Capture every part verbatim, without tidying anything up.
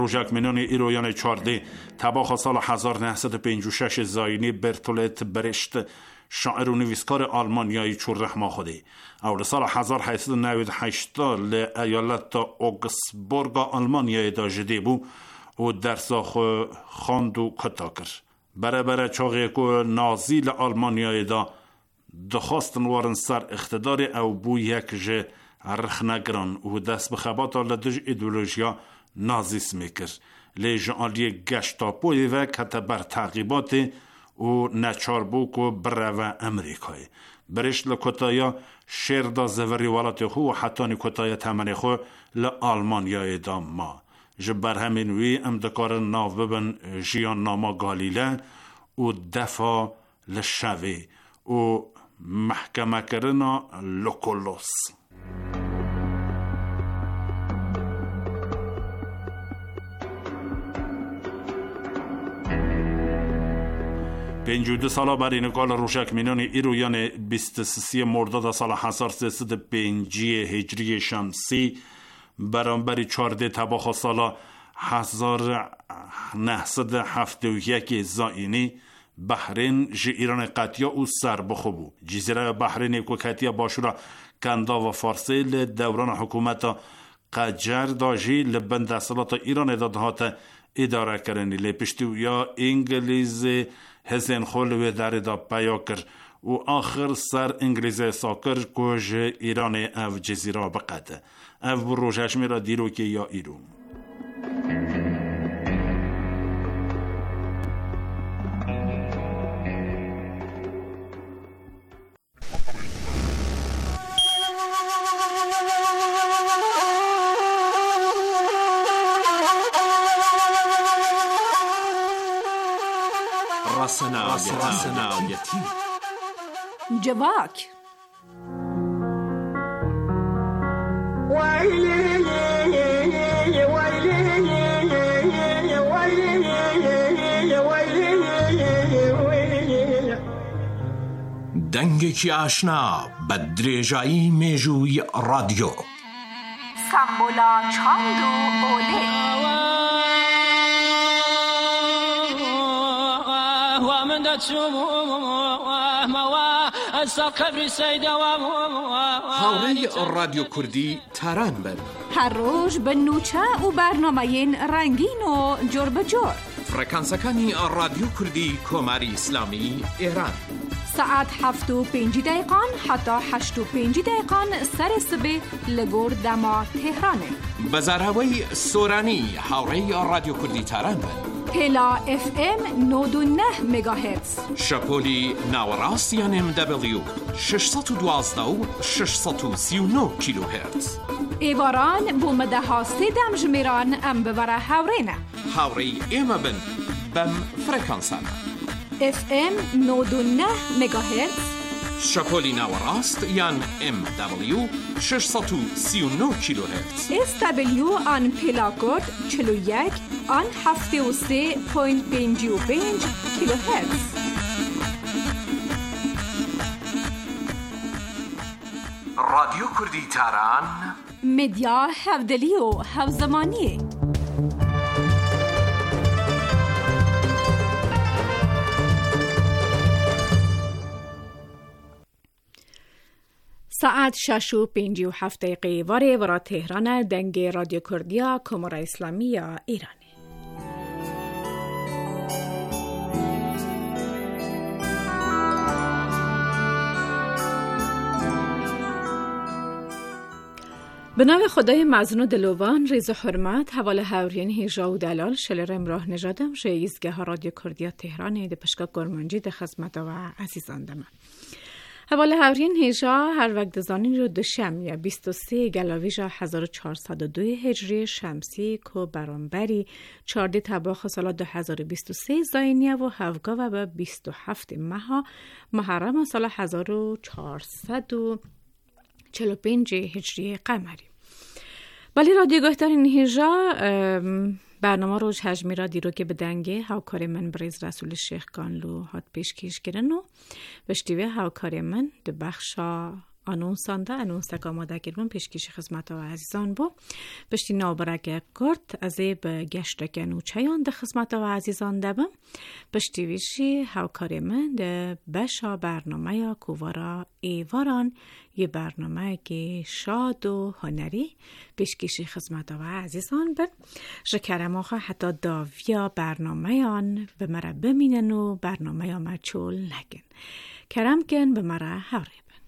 روژک منان ایرویان چارده تباخ سال هزار و نهصد و پنجاه و شش زاینی برتولت برشت شاعر و نویسکار آلمانیایی چور رحمه خوده اول سال هزار و هشتصد و نود و هشت ل ایالت اوگسبورگ آلمانیایی دا جده بو و درساخ خواند و کتا کر بره بره چاقی که نازی لآلمانیایی دا دخواستن وارن سر اقتدار او بو یک جه رخنگران و دست بخباتا لدج ایدولوژیا نازیسم میکر لیجن آلی گشتاپوی و کتا بر تعقیبات و نچاربوک و بره و امریکای برش لکتایا شیر دا زوری والات خو و حتی نکتایا تمنی خو لآلمانیای دا ما جبر همین وی امدکار ناو ببن جیان ناما گالیله و دفا لشوی و محکمه کرنا لوکولوس پنجاه و دو ساله بر اینکال روشک مینان ایرویان بیست و سه مرداد سال هزار و سیصد و پنج هجری شمسی برانبر چهارده تباخ سال هزار و نهصد و هفتاد و یک زاینی بحرین جی ایران قطیا او سر بخوبو جزیره بحرین کوکتیا باشورا کندا و فارسی لدوران حکومت قجر داجی لبند اصلات ایران دادهات اداره کرنی لپشتو یا انگلیز هزین خول و در دا پیا کر و آخر سر انگلیز ساکر کج ایران او جزیره بقده او بروجش میرا دیرو که یا ایرو راسنایتی جواک دنگێکی ئاشنا بە درێژایی مێژووی رادیۆ سامبولا چاند و ئۆلێ هاوڕێی رادیۆ کوردی تاران بن هەر ڕۆژ بە نوچە و بەرنامەیەن ڕەنگین و جۆر بەجۆر فڕەکانسەکانی رادیۆ کوردی کۆماری ئیسلامی ئێران ساعت هەفت و پێنج دقیقان حتا هەشت و پێنج دقیقان سەر سبێ لە گۆر دەما تێهرانێ بەزاراوەی سۆرانی هاوڕێی رادیۆ کوردی تاران بن پێلا اف ام نۆ و نه مگاهرتز شەپۆلی ناوەڕاست یان ام دبلیو شەشسەد و دوازدە و شەشسەد و سی و نۆ کیلوهرتز ئێواران بۆ مەدەها سێدەم ژمێران ئەم ببەرە هاوڕێنە هاوڕێی ئێمە بن بەم فڕەکانسانە اف ام نۆ و نه مگاهرتز شەپۆلی ناوەڕاست یان ام دبلیو شەشسەد و سی و نۆ کیلوهرتز اس دبلیو آن پێلاکۆرد چل و یک آن هەفتاد و سه پۆینت پێنجی و پێنج کیلوهرتز رادیۆ کوردی تاران مدیا هەودەلی و هەوزەمانیە ساعت شش و پنج و هفت دقیقه واره ورا تهران دنگ رادیو کردیا کمر اسلامی یا ایران. به نام خدای مزن و دلوان ریز و حرمت حواله هاورین هیجا و دلال شلر امراه نژادم رئیسگاه رادیو کردیا تهران ده پشکا گرمانجی ده خدمت و عزیزان دم. حواله هاورین هیجا هر وقت زانین رو دوشم یا بیست و سه گلاویجا هزار و چهارصد و دو هجری شمسی که برانبری چارده تباخ سال دو هزار و بیست و سه زاینیه و هفگا و به بیست و هفت ماه محرم سال هزار و چهارصد و چهل و پنج هجری قمری. ولی رادیو گهترین هیجا برنامه روش هجمی را دیرو که بدنگه هاوکار من بریز رسول شیخ گانلو هات پیش کیش گرن و بشتیوه هاوکار من ده بخشا آنونسانده انونس آماده کردم پیشکش خدمت و عزیزان بو پشتی نابرک کرد از به گشت که نوچیان ده خدمت و عزیزان دبم پشتی ویشی هاوکاری من ده بشا برنامه یا کووارا ایواران یه برنامه که شاد و هنری پیشکش خدمت و عزیزان بر شکرم آخه حتی داویا برنامه آن به مرا بمینن و برنامه آن مچول نگن کرم کن به مرا هوری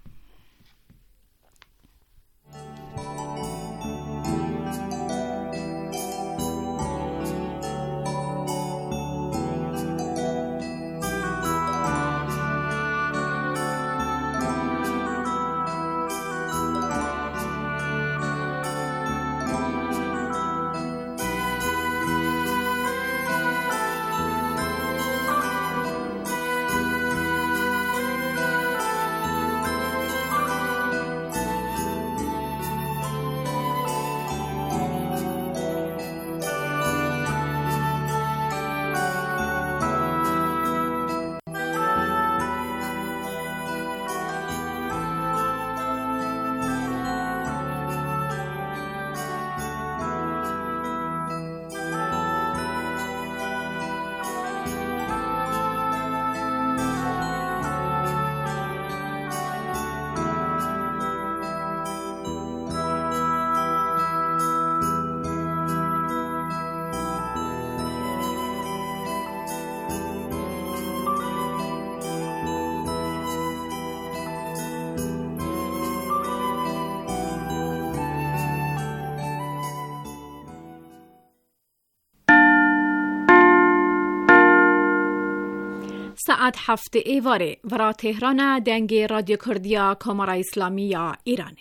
ساعت هفت ایواره ورا تهران دنگ رادیو کردیا کامرا اسلامی یا ایرانه.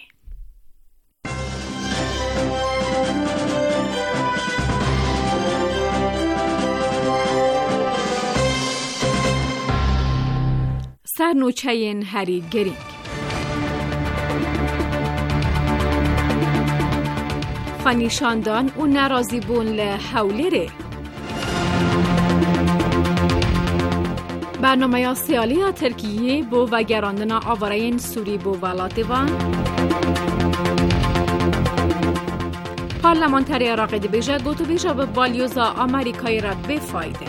سرنوچین هری گرینگ خانیشاندان و نرازی بون لحولی برنامه سیالی ترکیه بو و گراندن آوارین سوری بو ولاتیوان پارلمانتری عراقی دی بیجا گوتو بیجا به بالیوزا آمریکایی را بفایده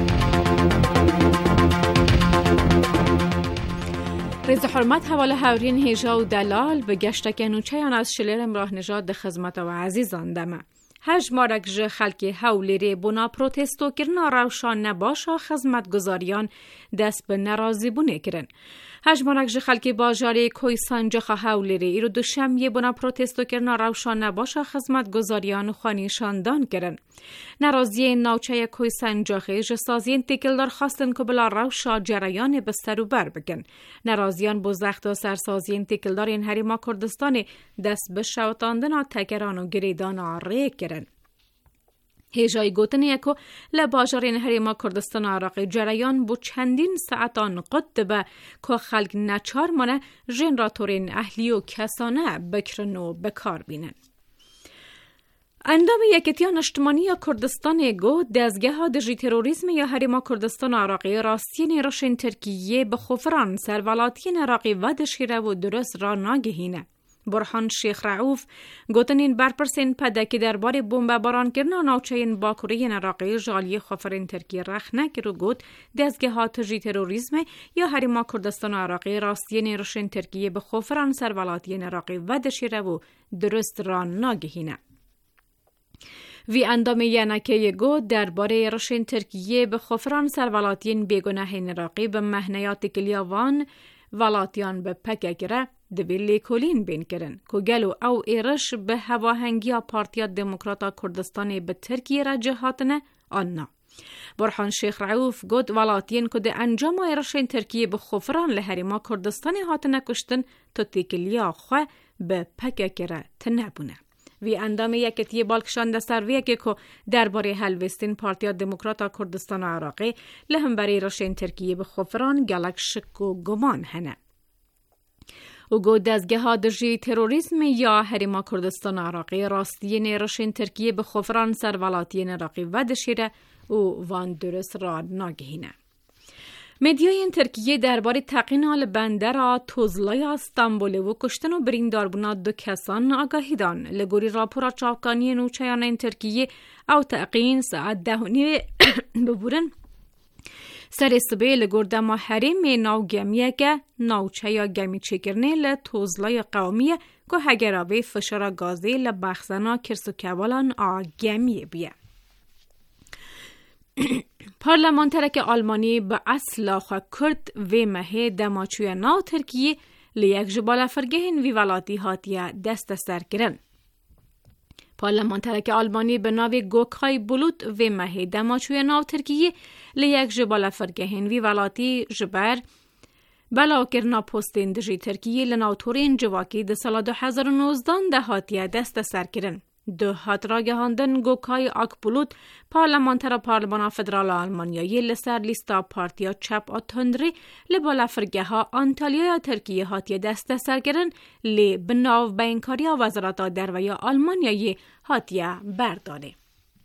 رئیس حرمت حواله هاورین هیجا و دلال به گشت کنوچیان از شلر امراه نژاد ده خدمت و عزیزان دمه هج مارک جه خلکی هولیری بنا پروتستو کرنا روشان نباشا خدمت گزاریان دست به نرازی بونه کرن. هج مارک جه خلکی باجاری کویسان جه هولیری ایرو دوشنبه بنا پروتستو کرنا روشان نباشا خدمت گزاریان خانیشاندان کرن. نرازی ناوچه کویسان جه جه سازین تکلدار خواستن که بلا روشا جریان بستر و بر بکن. نرازیان بزخت و سرسازین تکلدار این حریما کردستان دست به شوتاندن تکران و گریدان آره کرن. هیجای گوتن یکو لباجارین حریما کردستان عراقی جریان بو چندین ساعتان قطبه که خلق نچار مانه جنراتورین اهلی و کسانه بکرن و بکار بینن. اندام یکتیان اجتماعی کردستان گو دزگه ها دجی تروریسم یا حریما کردستان عراقی راستین روشن ترکیه به خفران سرولاتین عراقی و دشیره و درست را ناگهینه. برهان شیخ رعوف گوتنین برپرسین پده که درباره بمب باران کردن ناوچین باکوری عراقی جالی خفرین ترکیه رخ نکر و گوت دزگه ها تجی تروریسم یا حریما کردستان عراقی راستین روشن ترکیه به خفران سرولاتین عراقی و دشیره و درست را ناگهینه. وی اندام ینکه یگو درباره روشن ترکیه به خفران سرولاتین بیگناه عراقی به مهنیات کلیاوان ولاتیان به پکه گره دویلی کلین بین کرن که گلو او ایرش به هواهنگی پارتیا دموکراتا کردستان به ترکیه را جهاتنه آننا. برهان شیخ رعوف گود ولاتین که ده انجام ایرشین ترکیه به خفران لحریما کردستان هاتنه کشتن تا تیکلیا خواه به پکه گره تنبونه. وی اندام یکتی بالکشان ده سرویه که که درباره هلوستین پارتیا دموکراتا کردستان عراقی لهم برای رشین ترکیه به خفران گلک شک و گمان هنه. او گو دزگه ها دجی تروریسم یا حریما کردستان عراقی راستین رشین ترکیه به خفران سرولاتین عراقی و دشیره او وان درست را ناگهینه. مدیای ترکیه درباره تقین آل بندر توزلای استانبول و کشتن و بریندار بونا دو کسان آگاهی دان. لگوری راپورا چاپکانی نوچیان ترکیه او تقین ساعت ده و نیو ببورن سر سبه لگور دما حریم ناو گمیه که ناوچه یا گمی چکرنه لتوزلای قومیه که هگراوی فشار گازی لبخزنا کرسو کبالان آ گمیه بیه. پارلمانترک آلمانی به اصل خو کرد و مه دماچوی ناو ترکیه لیک جبال فرگهن وی ولاتی هاتیه دست سر کرن. پارلمانترک آلمانی به ناو گوکای بلوت و مه دماچوی ناو ترکیه لیک جبال فرگهن وی ولاتی جبر بلا کرنا پوستین دجی ترکیه لناوتورین جواکی ده سال دو هزار و نوزده ده هاتیه دست سر کرن. دو هات را گهاندن گوکای آکبولوت پارلمانتر پارلمان فدرال آلمانیایی لسر لیستا پارتیا چپ آتندری لبالا فرگه ها آنتالیا ترکیه هاتی دست سرگرن لی بناو بینکاری وزارت دروی آلمانیایی هاتی برداره.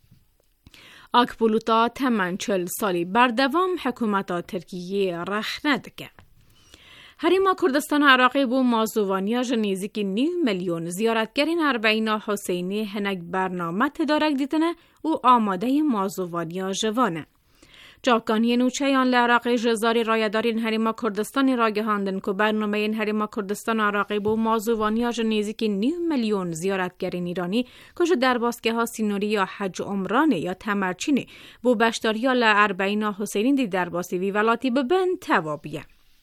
آکبولوتا تمن چل سالی بردوام حکومت ترکیه رخ ندگه. هریما کردستان عراقی بو مازوانیا جنیزی نیو میلیون زیارتگرین اربعین حسینی هنگ برنامه تدارک دیتنه و آماده مازوانیا جوانه. جاکانی نوچهیان لعراقی جزاری رایدارین هریما کردستانی را گهاندن که برنامه این هریما کردستان عراقی بو مازوانیا جنیزی نیو میلیون زیارتگرین ایرانی که در باسکه ها سینوری یا حج عمرانه یا تمرچینه بو بشتاریا لاربعین حسینی دی در باسی وی ولاتی ببن توابیه.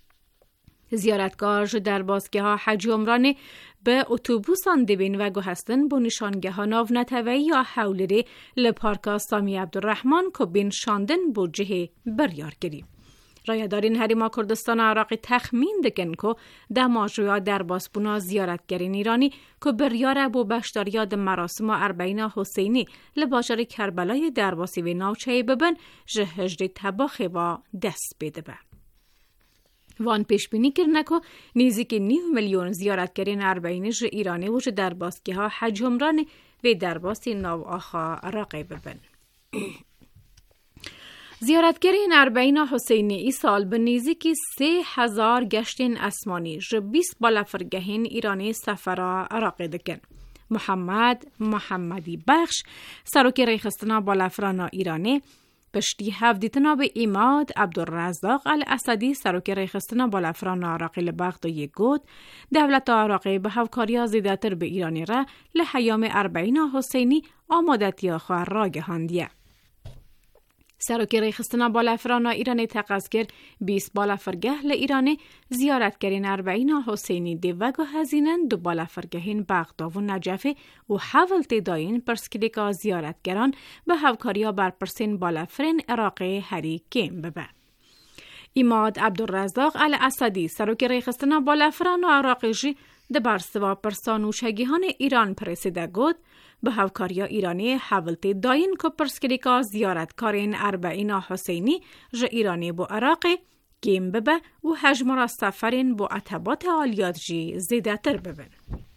زیارتگاه در بازگاه ها حج عمرانه به اتوبوسان دبین و گو هستن با نشانگه ها ناو نتوی یا حولری لپارکا سامی عبدالرحمن که بین شاندن با جه بریار گری. رایدارین هریما کردستان عراقی تخمین دکن که دماجویا در باسبونا زیارتگرین ایرانی که بریار با بشتاریاد مراسم اربعین حسینی لباجر کربلای درباسی و ناوچه ببن جه هجری تباخی و دست بده به. وان پیش بینی کرنه که نیزی که نیو میلیون زیارتگرین اربعینش ایرانی وجه در باسگه ها حج عمران و در باسی ناو آخا راقی ببن. زیارتگرین اربعین حسینی ای سال به نیزی که سه هزار گشتین اسمانی جه بیس بالافرگهین ایرانی سفرا راقی دکن. محمد محمدی بخش سروکی ریخستنا بالافرانا ایرانی پشتی هفدیتنا به ایماد عبدالرزاق الاسدی سروک ریخستنا بالافران عراقی لبغداد گود دولت عراقی به هفکاریا زیدتر به ایرانی را لحیام اربعین حسینی آمادتی خواه را گهاندیه. سروک ریخستنا بالافران ایرانی تقاضگر بیس بالافرگه لایرانی زیارتگرین اربعین حسینی دیوگو هزینن دو بالافرگهین بغداد و نجف و حولت داین پرسکلیکا زیارتگران به هفکاریا برپرسین بالافرین عراقی هری کم ببه. ایماد عبدالرزاق الاسدی سروک ریخستنا بالافران و عراقی جی دبر سوا پرسانوشگیهان ایران پرسیده گود به هفکاریا ایرانی حولت داین که پرسکلیکا زیارتکارین اربعین حسینی جه ایرانی بو عراقی گیم ببه و حجم سفرین بو عتبات آلیات جی زیده تر ببن.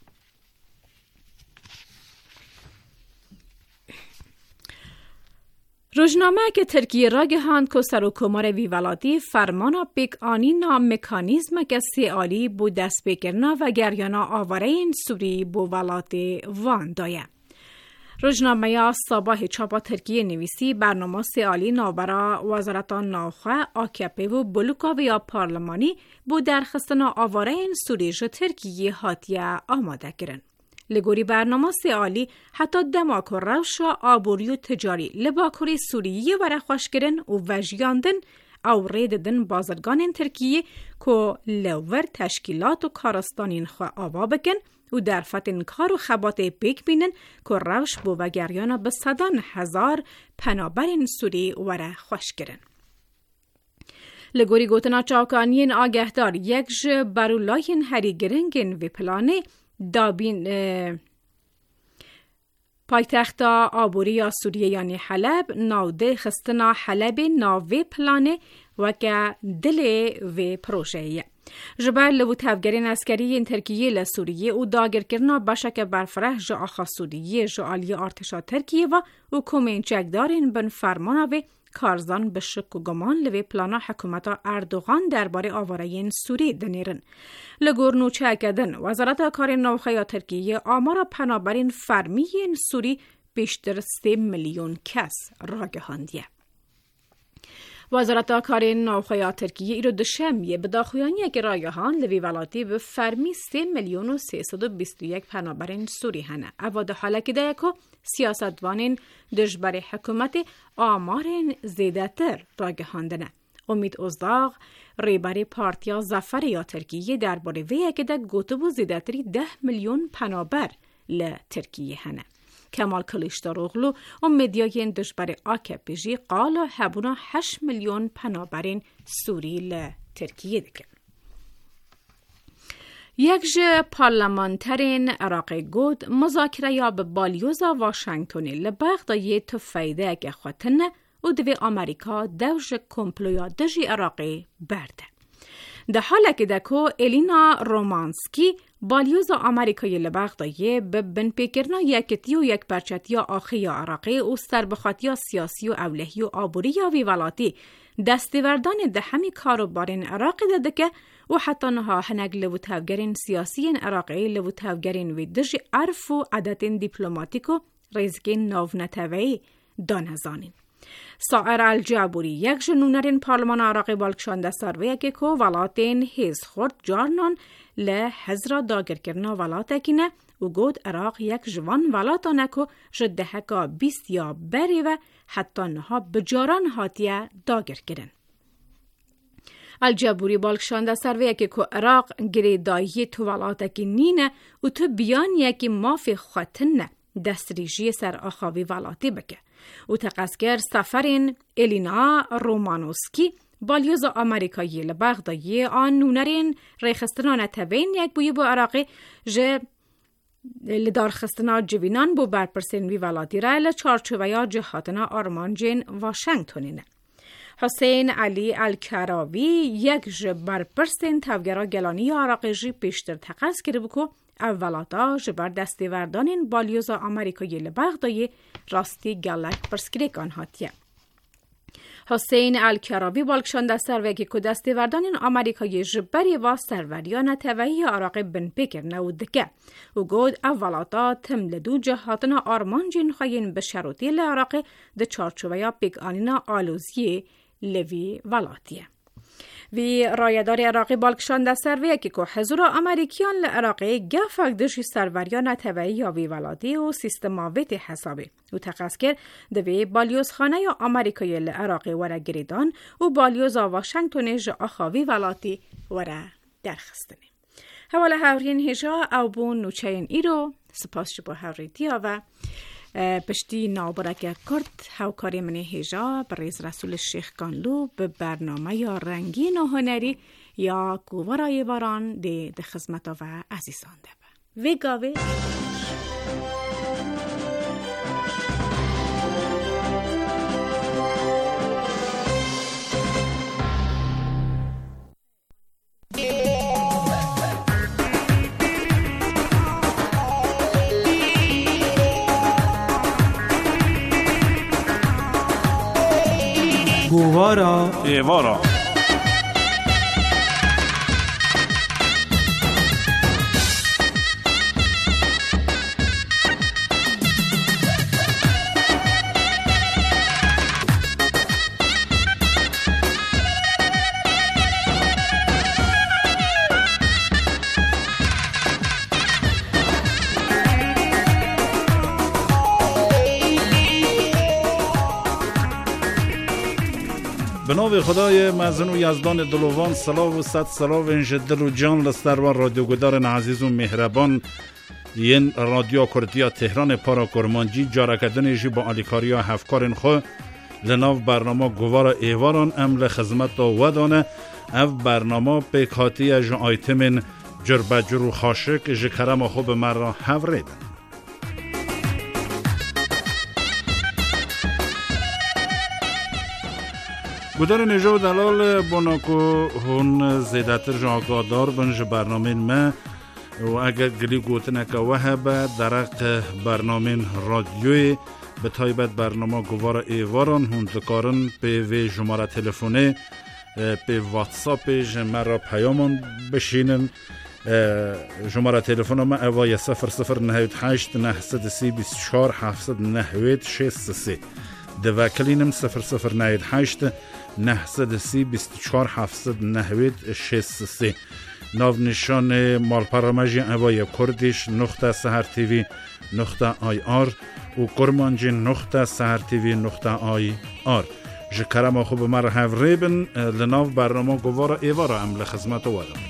روزنامه که ترکیه را گهاند که سروکمار ویولاتی فرمانا پیک آنی نام مکانیزم که سیالی بو دست بکرنا و گریانا آواره این سوری بو ولات وان دایه. روزنامه یا صباح چاپا ترکیه نویسی برنامه سیالی نابرا وزارتان ناخواه آکپی و بلوکا و یا پارلمانی بو درخستنا آواره این سوری جه ترکیه هاتیه آماده کرن. لگوری برنامه سیالی حتی دماک و روش و آبوری و تجاری لباکوری سوریه وره خوش کرن و وجیاندن او ریددن بازرگان ترکیه که لور تشکیلات و کارستانین خواه آوا بکن و در فتن کار و خبات پیک بینن که روش بو وگریانا به صدان هزار پنابرین سوری وره خوش کرن. لگوری گوتنا چاوکانین آگهدار یک جه برولاین هری گرنگین و پلانه دابین پایتخت آبوری یا سوریه یعنی حلب ناوده خستنا حلب ناوه پلانه و که دل و پروژهیه. جبر لبو تفگرین اسکری ترکیه لسوریه و داگر کرنا باشک برفره جا آخا سوریه جا آلی ارتشا ترکیه و و کومین چکدارین بن فرمانه کارزان به شک و گمان لوی پلانا حکومت اردوغان درباره آوارین سوری دنیرن. لگور نوچه کدن وزارت کار نوخیا ترکیه آمار پنابرین فرمیین سوری بیشتر سه میلیون کس راگهاندیه. وزارت کار نوخیا ترکیه ایرو دشمیه به داخویانی که راگهان لوی ولاتی به فرمی سه میلیون و سیصد و بیست و یک پنابرین سوری هنه. اواد حالا که دایکو سیاستوانین دجبر حکومت آمارین زیده تر راگهاندنه. امید ازداغ ریبری پارتیا زفر یا ترکیه درباره ویه که ده گوتبو زیده تری ده میلیون پنابر ل ترکیه هنه. کمال کلیشداروغلو و مدیاین دجبر آکپیجی قالا هبونا هشت میلیون پنابرین سوری ل ترکیه دکن. یک جه پارلمانترین عراق گود مذاکره یا به بالیوزا واشنگتونی لبغدایه تو فایده اگه خواتنه و دوی آمریکا دوش کمپلویا دجی عراقی برده. ده حاله که دکو الینا رومانسکی بالیوزا آمریکای لبغدایه به بن پیکرنا یکتی و یک پرچتی آخی عراقی و سربخاتی سیاسی و اولهی و آبوری یا ویوالاتی دستیوردان ده همی کاروبارین عراقی ده که و حتی نها هنگ لو تفگرین سیاسیین عراقی لو تفگرین وی دژ عرف و عادتین دیپلماتیک و ریزگین ناو نتوی دانزانین. سایر الجابوری یک جنونرین پارلمان عراقی بالکشان دستاروی که که ولاتین هیز خورد جارنان له هزرا داگر کرنا ولات کنه و گود عراق یک جوان ولاتانه که جده هکا بیست یا بری و حتی نها بجاران هاتیه داگر کرن. الجابوری بالکشان دستاروی که که عراق گریدایی تو ولات که نینه و تو بیان یکی مافی خواتنه دستریجی سر آخاوی ولاتی بکه. و تقصگر سفرین الینا رومانوسکی بالیوز آمریکایی لبغدایی آن نونرین ریخستنان تبین یک بوی بو عراقی جه لدارخستنا جوینان بو برپرسین وی ولاتی را لچارچوبیا جهاتنا آرمانجین واشنگتونینه. حسین علی الکراوی یک جه برپرسین تفگرا گلانی عراقی جی پیشتر تقص کرده بکو اولاتا جبر دستیوردانین بالیوزا آمریکایی لبغدایی راستی گلک پرسکریک آنهاتیه. حسین الکراوی بالکشان دستاروی که دستیوردانین آمریکایی جبری و سروریان توهی عراق بن پیکر نودکه و گود اولاتا تملدو جهاتنا آرمانجین خواهین به شروطی لعراق ده چارچوبه یا پیک آنینا آلوزی لوی ولاتیه. وی رایدار عراقی بالکشان دستاروی که که حضور امریکیان لعراقی گفت دشی سروریان توهی یا وی ولادی و سیستماویت حسابی و تقصیر دوی بالیوز خانه یا امریکای لعراقی وره گریدان و بالیوز واشنگتون جا آخاوی ولاتی وره درخستنه. حواله هورین هجا او بون نوچین ایرو سپاس شبا هوریدیا و پشتی نابرک کرد هاوکاری من هجا بریز رسول شیخ کانلو به برنامه یا رنگین و هنری یا گوارای باران ده ده خدمت و عزیزان ده ویگاوی گوارا ایوارا به نام خدای مزن و یزدان دلوان سلام و صد سلام انش دل و جان لستروان رادیو گدارن عزیز و مهربان این رادیو کردیا تهران پارا کرمانجی جارکدن جی با آلیکاریا هفکارن خو لناو برنامه گوار ایواران ام لخزمت و ودانه او برنامه پیکاتی جا آیتمن جربجر و خاشک جی کرم خوب مرا هفریدن. بودن نژاد دلال بوناکو هون زیدتر جاگادار بنج برنامه ما و اگر گلی گوتنه که وحبه درق برنامه رادیوی به تایبت برنامه گوار ایواران هون دکارن به وی جماره تلفونه به واتساپش مرا پیامان بشینن. جماره تلفن ما اوای صفر صفر نهوید هشت نهصد سی بیست چهار هفتصد نهوید شست سی دوکلینم صفر صفر نهوید هشت نهصد سی بیست چهار هفتصد نهوید شست سی. ناو نشان مال پرامجی اوای کردیش نقطه سهر تیوی نقطه آی آر و کرمانجی نقطه سهر تیوی نقطه آی آر. جکرم خوب مر هفریبن لناو برنامه گوارا ایوارا عمل خدمت وادم.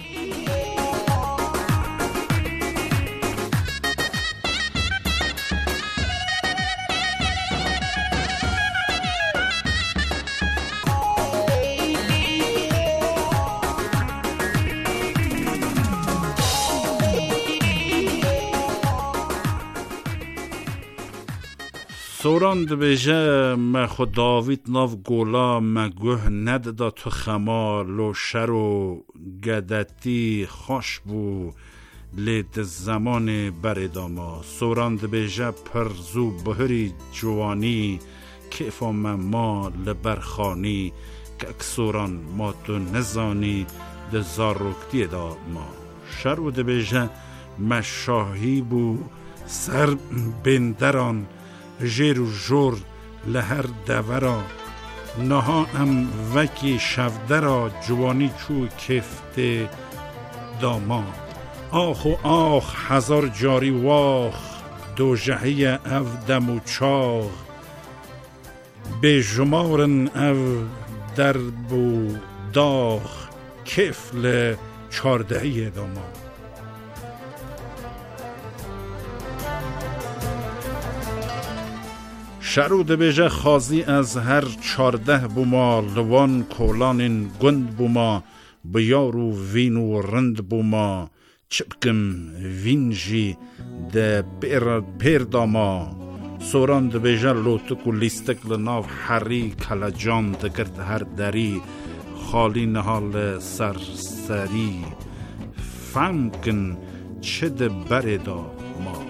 سوران دبیجه ما خود داوید ناو گولا مگوه ند دا تو خما لو شر و گدتی خوش بو لید زمان برداما. سوران دبیجه پرزو بهری جوانی کیفا ما لبرخانی که اکسوران ما تو نزانی ده زاروکتی دا ما. شر و دبیجه مشاهی بو سر بندران جیر و جور لهر دورا نها ام وکی شفدرا جوانی چو کفت داما. آخ و آخ هزار جاری واخ دو جهی او دم و چاغ به جمارن او درب و داغ کفل چاردهی داما. شرود بیجه خازی از هر چارده بوما لوان کولان گند بوما بیارو وین و رند بوما چپکم وینجی ده بیر, بیر داما. سوران ده بیجه لوتک و لیستک لناو حری کلجان دکرد هر دری خالی نهال سرسری فهمکن چه ده بردا ما.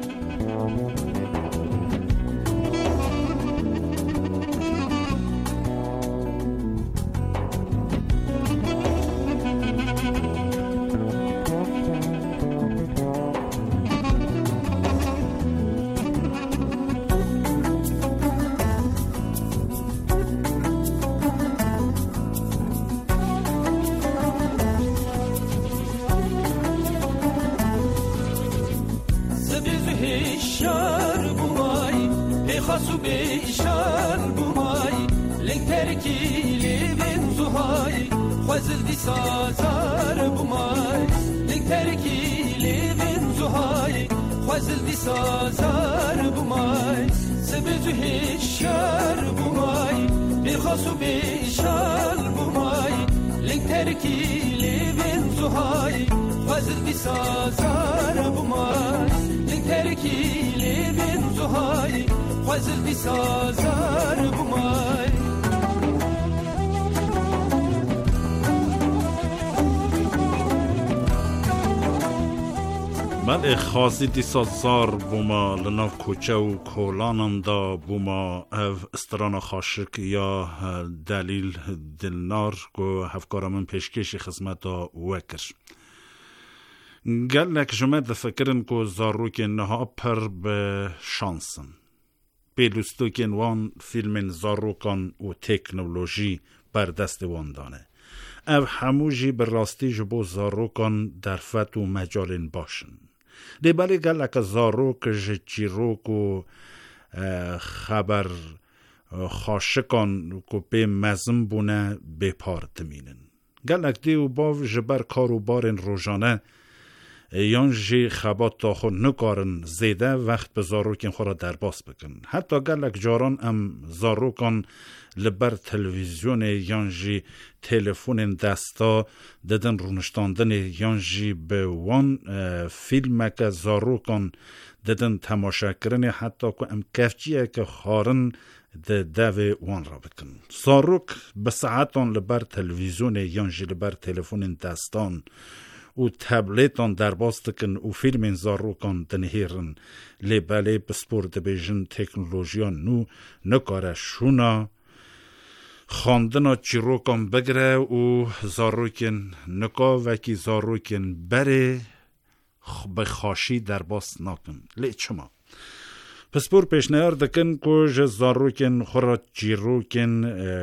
بله خازی دیسا زار بوما لناف کوچه و کولانم دا بوما او استران خاشک یا دلیل دلنار گو هفکارمون پیشکشی خدمت دا وکر. گلک جمعه ده فکرن که زاروک نها پر به شانسن بیلوستو که وان فیلم زاروکان و تکنولوژی بر دست وان دانه او هموجی بر راستی جبو زاروکان در فت و مجالین باشن. لیبالی گلک زاروک جچیروک و خبر خاشکان که به مزم بونه به پارت مینن. گلک دیو باو جبر کارو بارن روزانه یان جی خبات تا خود نکارن زیده وقت به زاروکین خورا در باس بکن. حتی گلک جاران ام زاروکان لبر تلویزیون یان جی تلفون دستا ددن رونشتاندن یان جی به وان فیلم که زاروکان ددن تماشا کرن حتی که ام کفچیه که خارن ده داوی وان را بکن. زاروک بساعتان لبر تلویزیون یانجی لبر تلفون دستان و تبلیتان در باستکن و فیلم زاروکان دنهیرن لباله بسپور دبیجن تکنولوژیان نو نکاره شونا خواندنا چیروکان بگره و زاروکن نکا وکی زاروکن بره بخاشی در باست ناکن لی چما پسپور پیشنهار دکن که جه زاروکن خورا چیروکن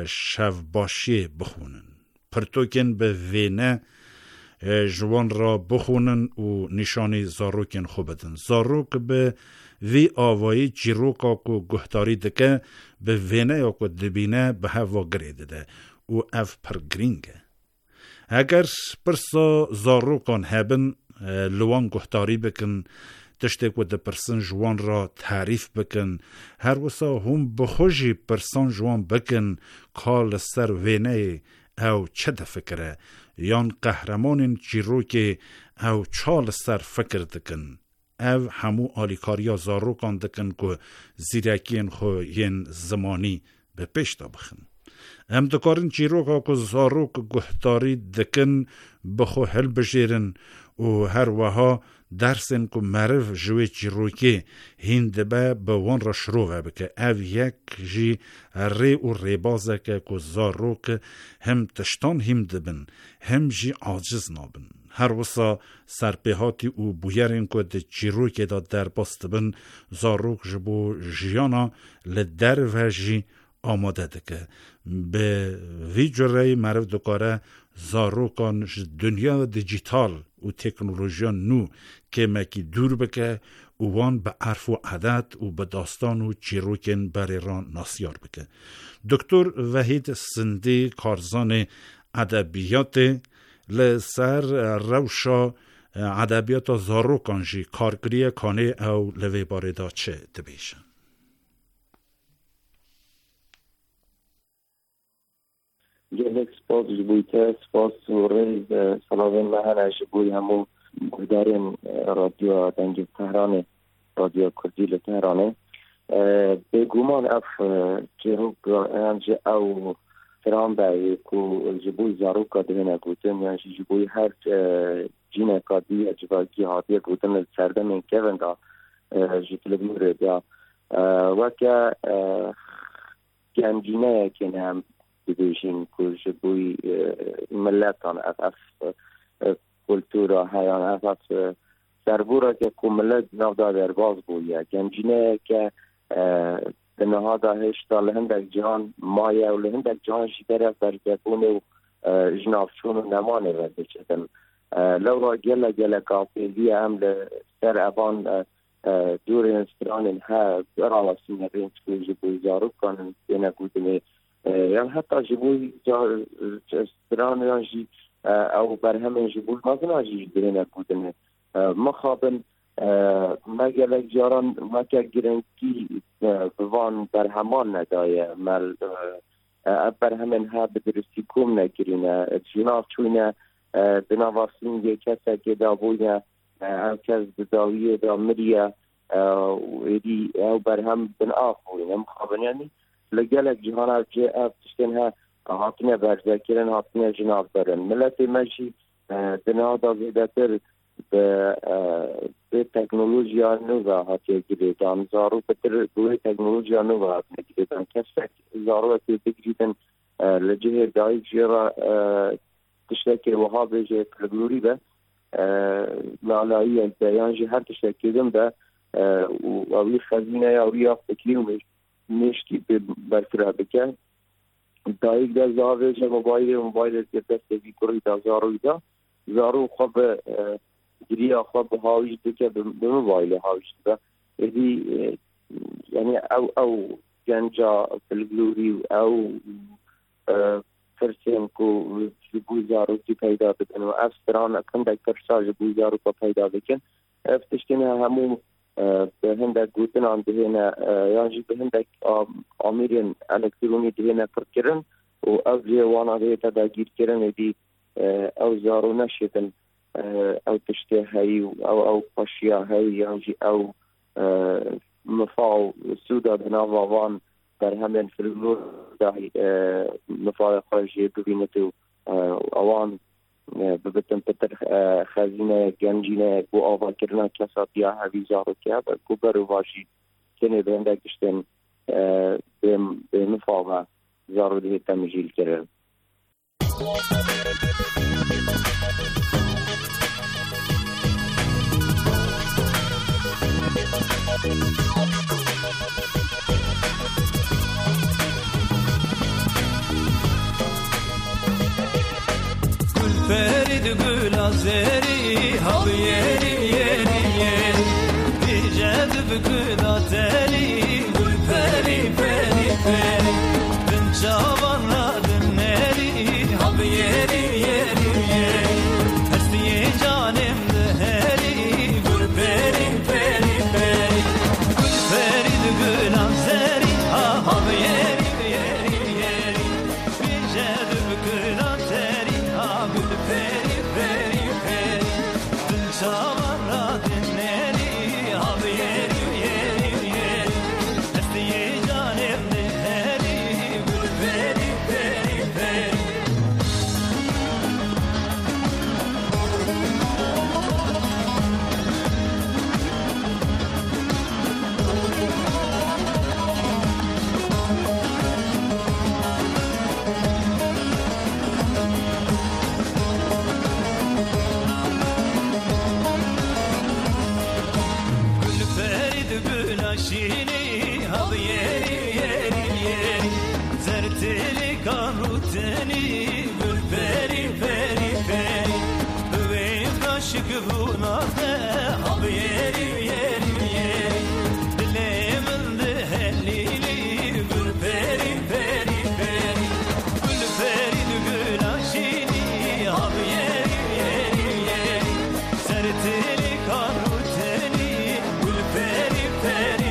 شفباشی بخونن پرتوکن به وینه جوان را بخونن و نشانی زاروکن خوبدن. زاروک به وی آوایی چیروکا کو گهتاری دکه به وینه یا کو دبینه به هوا گریده ده و اف پر گرینگه. اگر پرسا زاروکان هبن لوان گهتاری بکن تشتی کو ده پرسن جوان را تعریف بکن هر وسا هم بخوشی پرسان جوان بکن کال سر وینه او چه ده فکره یان قهرمان چیروک او چال سر فکر دکن او همو آلیکاریا زاروکان دکن که زیرکین خو ین زمانی به پیش دا بخن. هم دکارن چیروکا که زاروک گهتاری دکن بخو حل بجیرن و هر وها درسن که معرف جوی چیروکی هنده به وان را شروع بکه او یک جی ری و ری بازه که که زاروک هم تشتان هم دبن هم جی عاجز نابن هر وسا سرپیهاتی و بویرین که ده چیروکی دا در باستبن زاروک جبو جیانا لدر و جی آماده دکه به وی جوری معرف دکاره زاروکان دنیا دیجیتال و تکنولوژیان نو که مکی دور بکه و وان به عرف و عادت و به داستان و چیروکن بر ران ناسیار بکه. دکتر وحید سندی کارزان ادبیات لسر روشا ادبیات زاروکان جی کارگری کانه او لوی باره دا چه دبیشن؟ جهک سپاس جبویته سپاس و ریز سلاوین مهنه جبوی همو گودارین رادیو دنگ تهرانه رادیو کردی لتهرانه به گومان اف جهوک انج او فرام بایی که جبوی زاروکا دهنه گوتن یعنی جبوی هر جینه کادی اجواگی حاضر گوتن سرده من کون دا جتل بیوره دا وکا گنجینه کنه هم بدوشین که جبوی ملتان اف اف کلتورا هیان اف اف سربورا که کملت نفدا در باز بویه گنجینه که به نهادا هشتا لهندک جهان مایه و لهندک جهان شکر در جبونه و جنافشون و نمانه ورده چدن لو را گله گله کافیزی هم لسر ابان دور انستران ها برالاسین رینج که جبوی زاروک کنن بینه گودنه یعنی حتی جبوی استران یعنی او بر همین جبوی مازن جی بینه گودنه مخابن مگلک جاران مکه گرنگی بوان بر همان ندایه مل بر همین ها بدرستی کم نگرینه جناف چونه بناوارسین یه کسا که دا بوینه او کس بداویه دا مریه ایدی او بر هم بن آف بوینه مخابن یعنی لگلک جهان او جه او تشکن ها حاطنه برزاکرن حاطنه جناف برن ملت مجی بنا دا زیدتر به به تکنولوژی نو هاتی گیریدن زارو بتر به تکنولوژی نو هاتی گیریدن کسک زارو تی بگیرن لجه دای جرا تشکر وها بجه کلوری به معنایی بیان جه هر تشکیدم به و اوی خزینه یا اوی افکری و مشکی به برفره بکن دایگ دا زارو جه موبایل موبایل که دست بی کری دا زارو دا زارو خوب گریا خواب هاویش بکه به موبایل هاویش بکه ایدی یعنی او او گنجا فلگلوری او فرسیم که جبوی زاروکی پیدا بکن و افسران کندک فرسا جبوی زاروکا پیدا بکن افتشکنه همون به هندک گوتن آن دهنه یعنی به هندک آمیرین الکترونی دهنه پر کرن و او جوانا دیتا دا گیر کرن ایدی او زارو نشیدن او تشتي هاي او او قشيا هاي يعني او مفاو سودا بنافا وان در همین فلور داهی مفاد خارجی ببینید و آوان ببتن پتر خزینه گنجینه و آوان کردن کسات یا هویزا رو که گوبر و واشی کنه بنده کشتن به مفاوه زارو دیه تمجیل کرد. فرید گل آزری هاو یری یری یری بیجد بگل آتری گل پری پری پری بن چاوان نادم نری هاو یری یری یری هستی جانم دهری گل پری پری پری گل فرید گل آزری هاو یری یری یری بیجد بگل آتری گل پری پری پری دل چاوان دنری آب یری یری یری دستی جانم نهری گل پری پری پری. شینی هاو یری یری یری زرتلی کانوتنی گل پری پری پری بویم عاشق بوناته هاو یری یری یری دلم دهلیلی گل پری پری پری گل پری گل شینی هاو یری یری یری زرتلی کانوتنی گل پری پری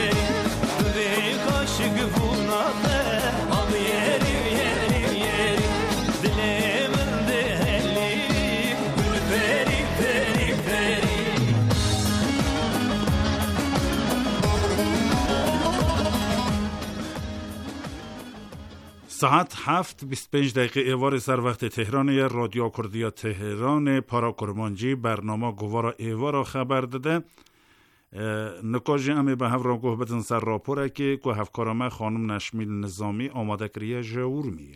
ساعت هفت بیست و پنج دقیقه ایوار سر وقت تهران. رادیو کردیا تهران پارا کرمانجی برنامه گوارا ایوارا خبر داده. نکاجی امی به هفت رانگوه بتن سر راپوره که که هفکارمه خانم نشمیل نظامی آماده کریه جاور میه.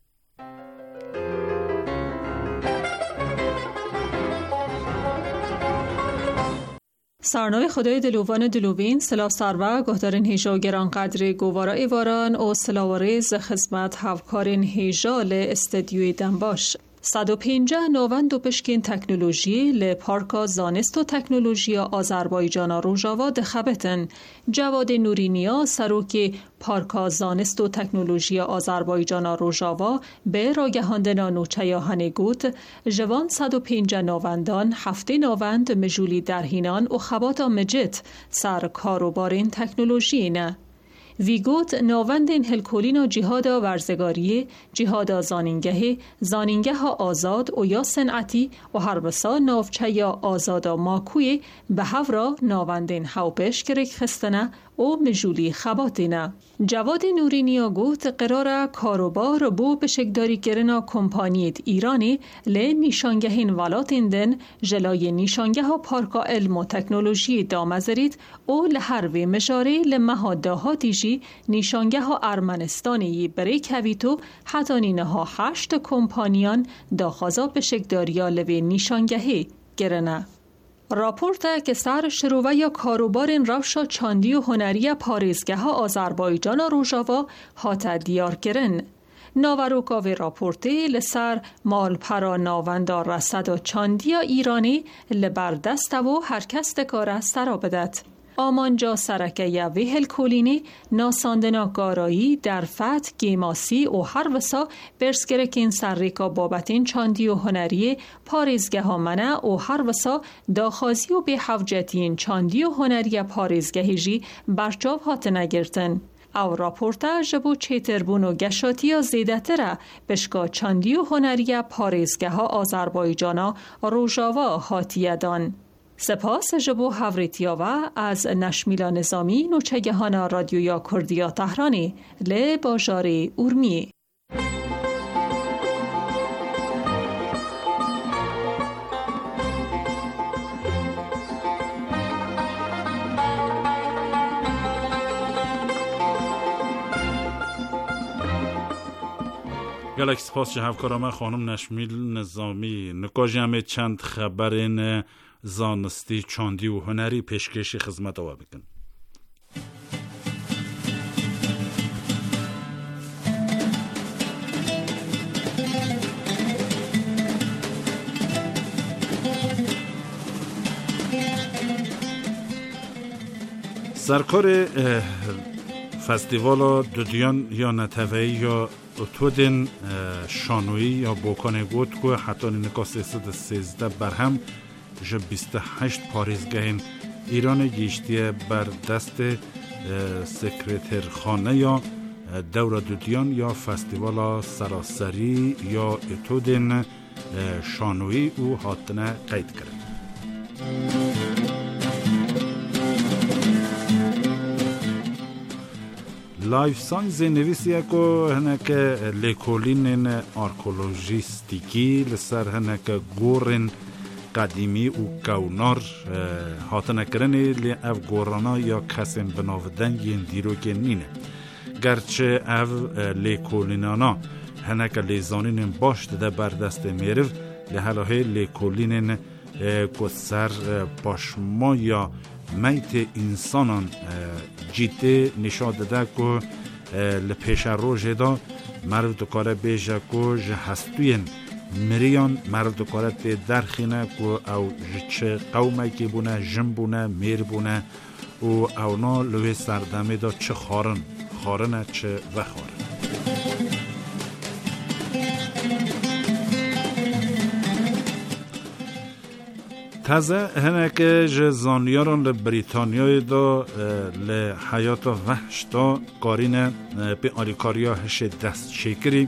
سرنای خدای دلوان دلوبین سلا سروا گهدارین هیجا گران قدر گوارا ایواران و سلاوریز خدمت هفکارین هیجال استدیوی دنباش. صد و پنجاه نوند و پشکین تکنولوژی ل پارکا زانست و تکنولوژی آذربایجان روژاوا دخبتن. جواد نورینیا سروک پارکا زانست و تکنولوژی آذربایجان روژاوا به راگهاندنا نوچیاهن گوت جوان صد و پنجاه نوندان هفته نوند مجولی درهینان و خباتا مجت سر کاروبارین تکنولوژی نه. ویگوت ناوندین هلکولینا جهادا ورزگاری، جهادا زانینگه، زانینگه ها آزاد و یا صنعتی و هر بسا ناوچه یا آزادا ماکوی به هورا ناوندین هاوپش کرک خستنه و مجولی خباتینه. جواد نورینیا گوت قرار کاروبار بو بشکداری کرنا کمپانیت ایرانی ل نیشانگهین ولاتیندن جلای نیشانگه ها پارکا علم و تکنولوژی دامزرید و لحروی مشاری لمهاده ها دیجی نیشانگه ها ارمنستانی بری کویتو حتی نینه ها هشت کمپانیان داخازا بشکداریا لوی نیشانگهی گرنه. راپورت که سر شروع یا کاروبار روشا چاندی و هنری پاریزگه ها آذربایجان روژاوا هات دیار کرن. ناوروکاوی راپورتی لسر مال پرا ناوندار رسد و چاندی ایرانی لبردست و هرکس دکاره سرا بدد. آمانجا سرکه یا ویهل کولینی ناساندنا گارایی در فتح گیماسی و هر وسا برسگرکین سرریکا بابتین چاندی و هنری پاریزگه ها منه و هر وسا داخازی و به حوجتین چاندی و هنری پاریزگهی جی برچاو هات نگرتن. او راپورتا جبو چیتربون و گشاتی یا زیده تره بشکا چاندی و هنری پاریزگه ها آذربایجانا روژاوا هاتیه دان. سپاس جبو هاوریتیاوه از نشمیلا نظامی نوچگهانا رادیویا کردیا تهرانی لی باجار اورمیه. گلک سپاس چه هفکارامه خانم نشمیل نظامی نکاجی همه چند خبرین زانستی چاندی و هنری پیشکشی خدمت آوا بکن. سرکار فستیوال دودیان یا نتوهی یا اتودن شانوی یا بوکان گوت که حتی نکاس سد سیزده برهم جه بیست و هشت پاریزگهین ایران گیشتی بر دست سکرتر خانه یا دور دودیان یا فستیوال سراسری یا اتودن شانوی او حاطنه قید کرد. لایف ساینز نویسیه که هنک لیکولین آرکولوژیستیکی لسر هنک گورن قدیمی و کونار حاطنه کرنه لی اف گورانا یا کسیم بناودن ین دیرو که نینه گرچه اف لیکولینانا هنک لیزانین باشت ده بردست میرف لحلاهی لیکولین که سر پاشما یا میت انسانان جیته نشاد داده که لپیش روژه دا مرد دکاره بیجه که جه هستوین مریان مرد دکاره تی درخینه که او چه قومه که بونه جن بونه میر بونه و اونا لوی سردمه دا چه خارن خارنه چه وخارن. تازه هنه که جزانیاران لبریتانیای دا لحیات وحش دا قارین به آلیکاریا هش دست شکری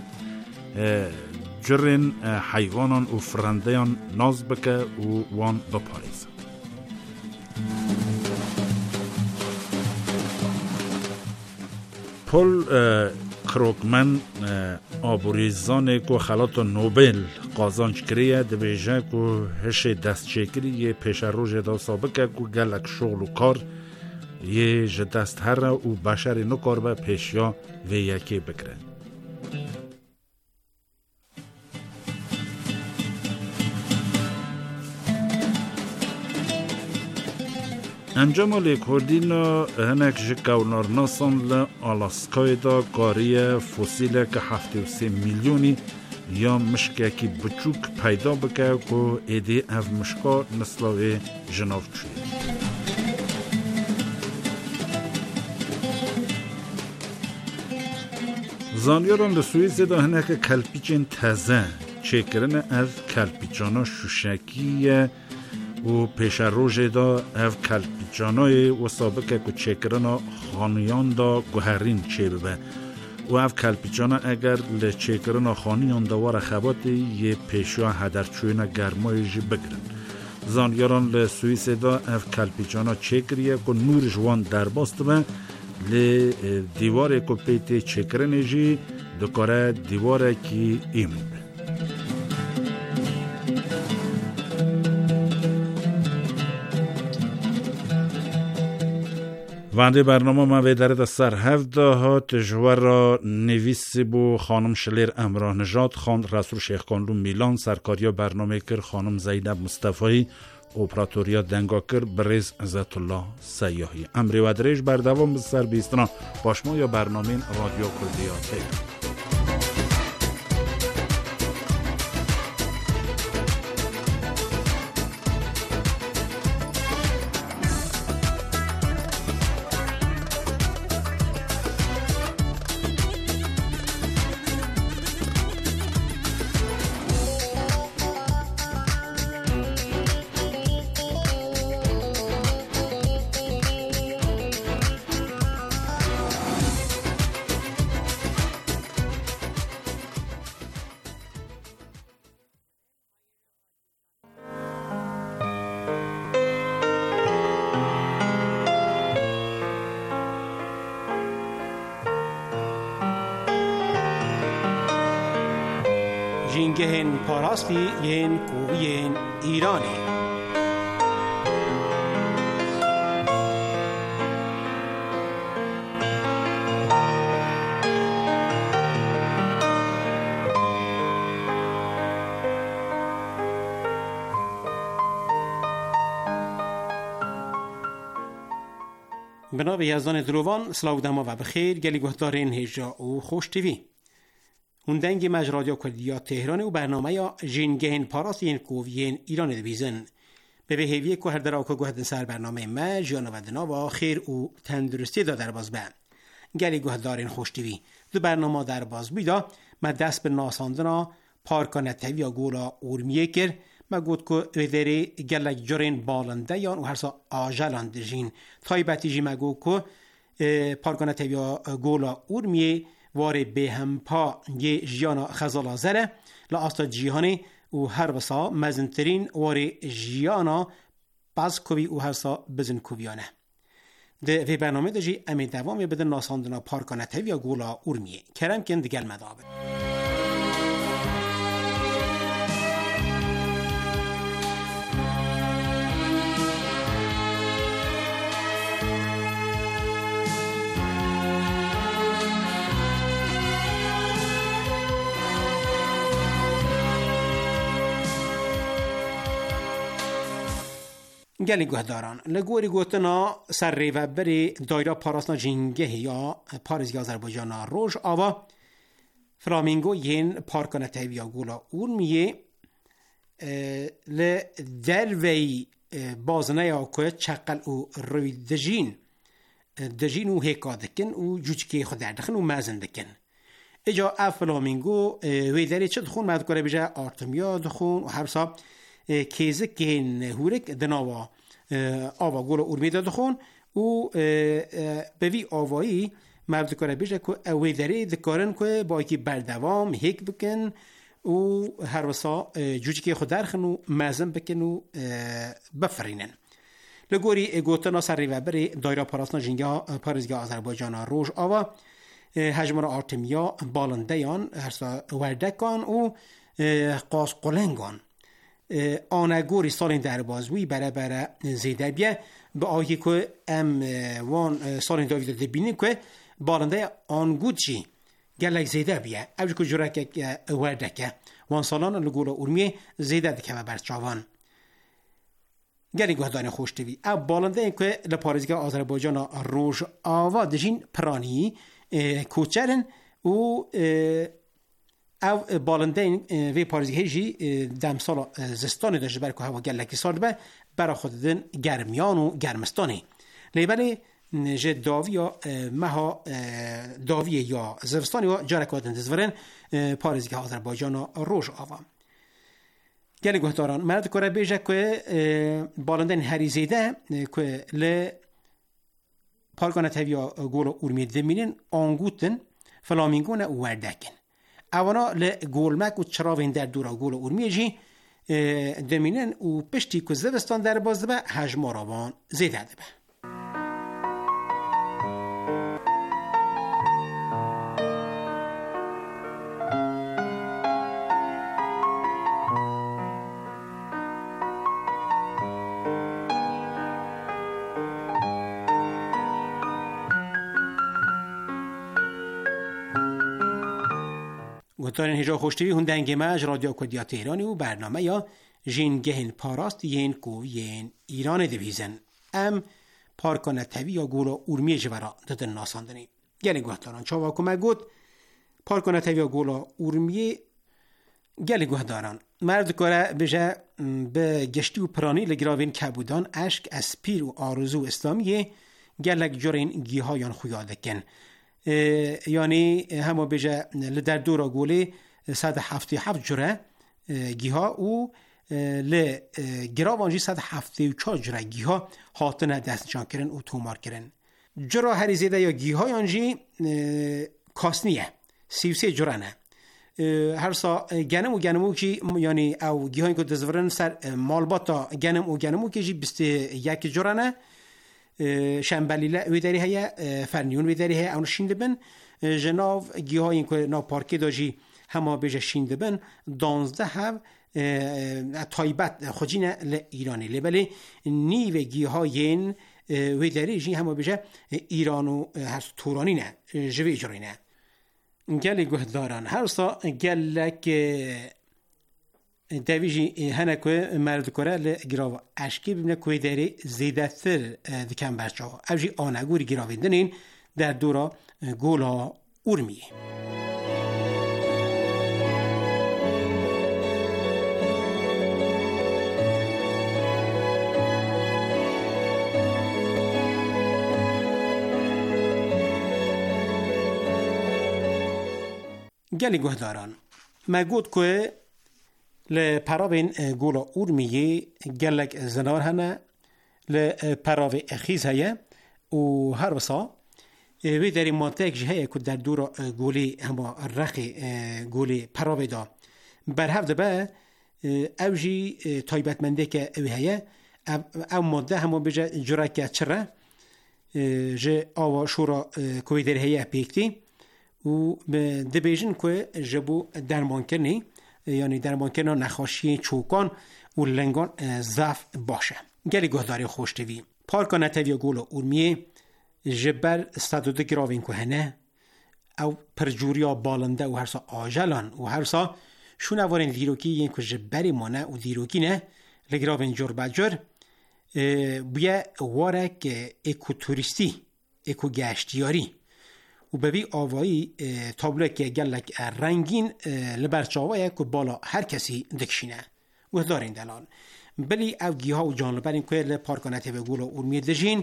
جرین حیوانان و فرندهان ناز بکه و وان بپاریز. پول کروکمن آبوریزان که خلات نوبل قازانچ کریه دویجه که هش دست چکری یه پیش روژ دا سابقه که گلک شغل و کار یه جه دست هر و بشر نکار به پیشیا و یکی بکره. انجام لیکوردین هنک جکاونار ناسان لآلاسکای دا قاری فوسیل که هفته و سه میلیونی یا مشکه که بچوک پیدا بکه که ایده اف مشکا نسلاوی جناف چویه. زانیاران لسویز دا هنک کلپیچین تازه چه کرن اف کلپیچانا شوشکیه و پیش روژ دا اف کلپیچانای و سابقه که چکرنا خانیان دا گوهرین چه ببه و اف کلپیچانا اگر لچکرنا خانیان دا وار خباتی یه پیشوا هدرچوینا گرمای جی بگرن. زانیاران لسویس دا اف کلپیچانا چکریه که نور جوان در باست به لی دیواره که پیتی چکرنه جی دکاره دیواره که ایمون به. وانده برنامه ما ویداره دا سر هفته ها تجوار را نویسی بو خانم شلیر امراه نژاد، خان رسول شیخ کانلو میلان، سرکاریا برنامه کر خانم زینب مصطفی، اپراتوریا دنگاکر بریز عزت الله سیاهی. امری و دریج بردوام بسر بیستنا باشما یا برنامه رادیو کردیا تهران. جینگهن پاراستی ین کوین ایرانی. بنابه یزدان دروان سلاو دما و بخیر گلی گهدارین هجا و خوش تیوی هندنگ مج رادیو کردیا تهران و برنامه یا جینگهن پاراست ین کووین ایران دویزن به بهیویه که هر درا که گهدن سر برنامه مج یا نودنا و خیر و تندرستی دا در باز به گلی گهدارین خوش تیوی دو برنامه در باز بیدا ما دست به ناساندنا پارکانه تیوی یا گولا اورمیه کر ما گوت که ویدری گلک جرین بالنده یان و هرسا آجلان درجین تایبتی جی ما گوت که پارکانه تیویا گولا اورمیه واره به هم پا یه جیانا خزالا زره لعاستا جیهانی و هر بسا مزنترین واره جیانا باز کوبی و هرسا بزن کوبیانه ده وی برنامه ده جی امی دوام بدن ناساندنا پارکانه تیویا گولا اورمیه کرم کن دگل مدابه گلی گهداران لگوری گوتنا سر ریوبری دایره پاراسنا جینگه یا پارزگی آذربایجان روش آوا فلامینگو ین پارکانه تیویا گولا اورمیه ل دروی بازنه یا که چقل او روی دجین دجین و هیکا دکن و جوچکی خود دردخن و مزن دکن اجا اف فلامینگو ویدری چه دخون مد کنه بیجا آرتمیا دخون و هرسا کیزه که نهورک دناوا آوا گولا اورمیده دخون و به وی آوایی مرد کنه بیشه که ویدری دکارن که با ایکی بردوام هیک بکن و هر وسا جوجی که خود درخن و مزن بکن و بفرینن لگوری گوتنا سر ریوبری دایره پاراسنا جینگه پارزگی آذربایجان روش آوا حجمر آرتمیا بالنده یان هرسا وردکان و قاس قلنگان آنگوری سالین در بازوی برای برای زیده بیه به آیه که ام وان سالین داویده دبینیم که بالنده آنگود چی گلک زیده بیه اوجه که جرک وردکه وان سالان لگولا اورمیه زیده دکه و برچاوان گلی گهدان خوشتوی او بالنده این که لپارزگاه آذربایجان روش آوا دجین پرانی کوچرن و او بالنده این وی پارزگاهی جی دم سال زستانی داشته برای که هوا گلکی سال به برای خود دن گرمیان و گرمستانی لیبالی جه داوی یا مها داوی یا زستانی و جارکاتن دزورن پارزگاه آذربایجان روش آوام گلی گهداران مرد کاره بیجه که بالنده این هری زیده که ل پارکانه تیویا گولا اورمی دمینن آنگوتن فلامینگون وردکن اوانا لگولمک و چراوین در دورا گول اورمیه جی دمینن و پشتی که زوستان در بازده به حجماراوان زیده ده به گوتارین هجا خوشتوی هندنگ مج رادیو کردیا تهرانی و برنامه یا جینگهن پاراست ین کو ین ایران دویزن ام پارکانه تاوی یا گولا اورمیه جورا دادن ناساندنی گلی گوهداران چاوا کمه گوت پارکانه تاوی یا گولا اورمیه گلی گوهداران مرد کاره بجه به گشتی و پرانی لگراوین کبودان اشک اسپیر و آرزو اسلامیه گلک جورین گیهایان خویادکن یعنی همه بجه لدر دورا گوله صد هفتی هفت جره گیها و لگراوانجی صد هفتی و چار جره گیها حاطنه دست نشان کرن و تومار کرن جرا هری زیده یا گیها یانجی کاسنیه سی و سی جره نه هر سا گنم و گنمو که یعنی او گیهایی که دزورن سر مالباتا گنم و گنمو که جی بیست یک جره نه شنبلیله ویداری هیا فرنیون ویداری هیا اون شینده بن جناو گیاه این که نا پارکی داشی هما بیجه شینده بن دانزده هف تایبت خوجین ل ایرانی لبلی نیو گیهاین وی داری جی هما بیجه ایرانو هست تورانی نه جوی جوی نه گلی گهداران هر سا گلک دویجی هنکوی مرد کره لگراو اشکی ببینه کوی داری زیده تر دکن برچه ها اوجی آنگوری گراویدنین در دورا گولا اورمیه. گلی گهداران مگود که لپراوین گولا اورمیه گلک زنار هنه لپراو اخیز هیه و هر بسا وی در این منطقه جهه که در دور گولی هما رخی گولی پراو دا بر هفته به اوجی تایبتمنده که اوی هیه او ماده هما بجه جرک چره جه آوا شورا کوی در هیه پیکتی و دبیجن که جبو درمان کنی یعنی درمان کنی نخاشی چوکان و لنگان ضعف باشه. گلی گهداری خوشتوی پارکا نتوی گولا اورمیه جبر صدوده گراوین که هنه او پرجوریا بالنده و هرسا آجلان و هرسا شون اوارین دیروکی ین که جبری مانه و دیروکی نه لگراوین جور بجور بیا وارک اکو توریستی اکو گشتیاری و ببی آوایی تابلو که گلک رنگین لبرچاوه که بالا هر کسی دکشینه و دارین دلال بلی او گیها و جانلبرین که لپارکانتی و گولا اورمیه دجین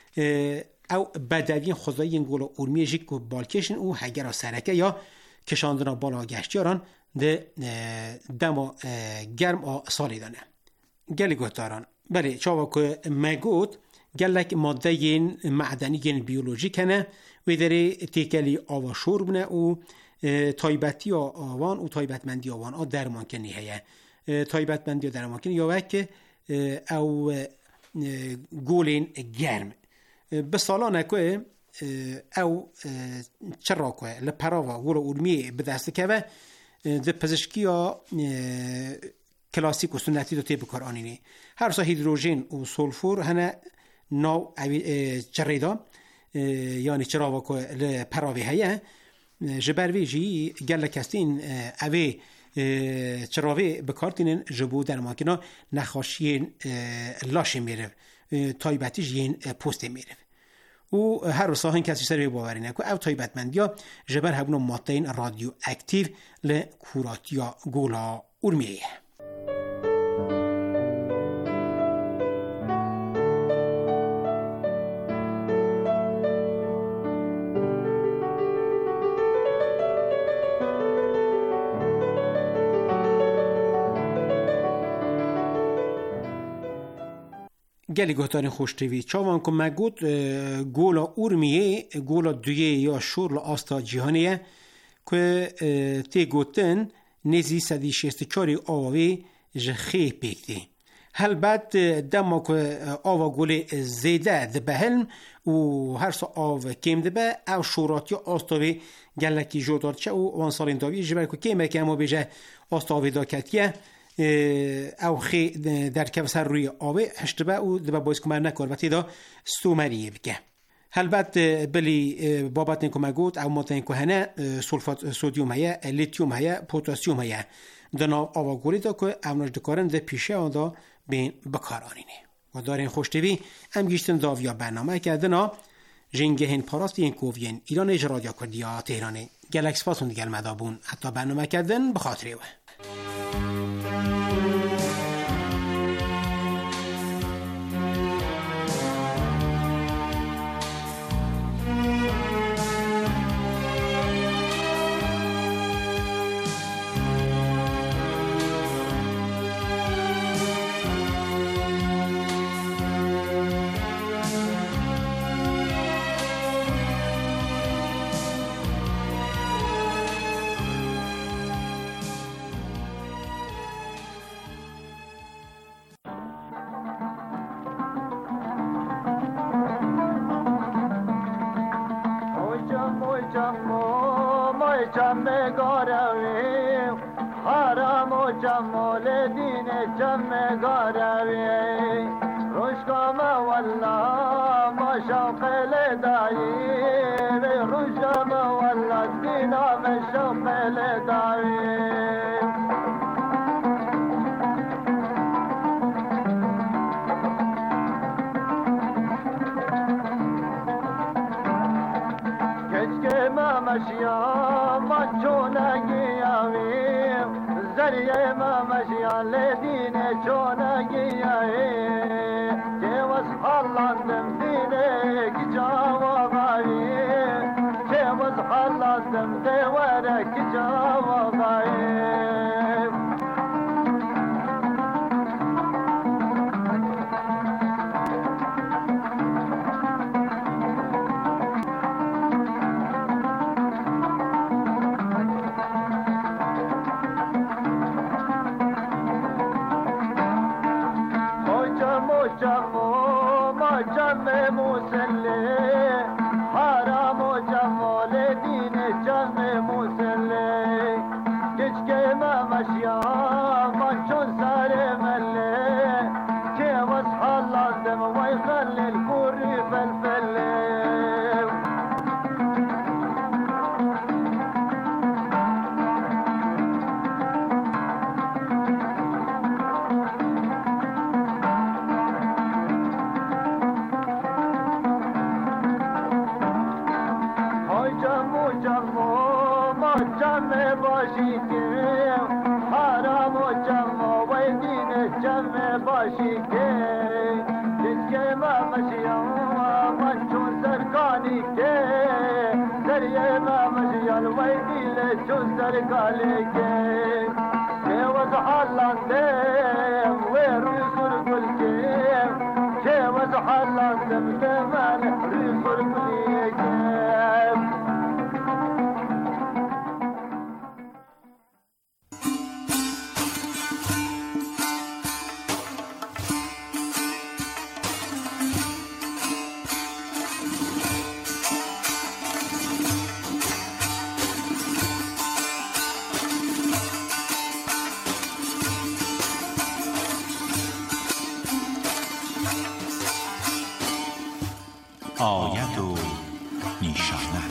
او بدوین خدایی این گولا اورمیه جی که بالکشن و هگر سرکه یا کشاندنا بالا گشتیاران ده دما گرم آ سالی دانه گلی گوتاران بلی چاوا که مگود گلک ماده این معدنی این بیولوژیک هنه و داره تیکلی آوا شور بنه و تایبتی آوان و تایبتمندی آوان آ درمان کنی هیه تایبتمندی و درمان کنی یا وکه او گولین گرم به سالانه که او چرا که لپراوا گول اورمیه به دست که و ده پزشکی ها کلاسیک و سنتی دو تیب کار آنینه هر سا هیدروژن و سولفور هنه ناو چریدا یعنی چرا که لپراوی هیه جبروی جی گل کستین اوی چراوی بکارتینن جبو در ماکینا نخاشین لاشه میره تایبتی جین پوسته میره و هر روز هن کسی سر باورینه که او تایبتمندیا جبر هبونو مادهین رادیو اکتیو لکوراتیا گولا اورمیه. گلی گهتانی خوشتوی چاوان که مگود گولا اورمیه گولا دویه یا شور لآستا جهانیه که تی گوتن نزی سدی شست چاری آوی جخی پیکتی هل بعد دما که آوا گوله زیده ده بهلم و هر سا آو کم ده به او شوراتی آستاوی گلکی جودار چه و وان سالین داوی جبر که کمه که اما بیجه آستاوی دا کتیه او خی در کفسر روی آوه هشتبه و دبا باید کمر نکار و تیدا سومریه بگه هل بعد بلی بابت نکو مگود او ماده نکو هنه سولفات سودیوم هیا لیتیوم هیا پوتاسیوم هیا دنا آوا گولی دا که او نجد کارن ده پیشه آن دا بین بکارانینه و دارین خوشتوی ام گیشتن داویا برنامه که دنا جنگه هن پاراستی این کووین ایران اجرادیا کردیا تهرانه گلکس پاسون دیگل مدابون حتی برنامه کردن بخاطره و جمال دین جمع گاروی روشکام والله ما شوق لدایی روشکام والله دینا ما شوق لدایی مشیا ما چونگی آویم زریه ما مشیا لدین چونگی آویم که وز حالاندم دینه کی جواب آویم که وز حالاندم دواره کی جواب آویم آیت و نیشانه.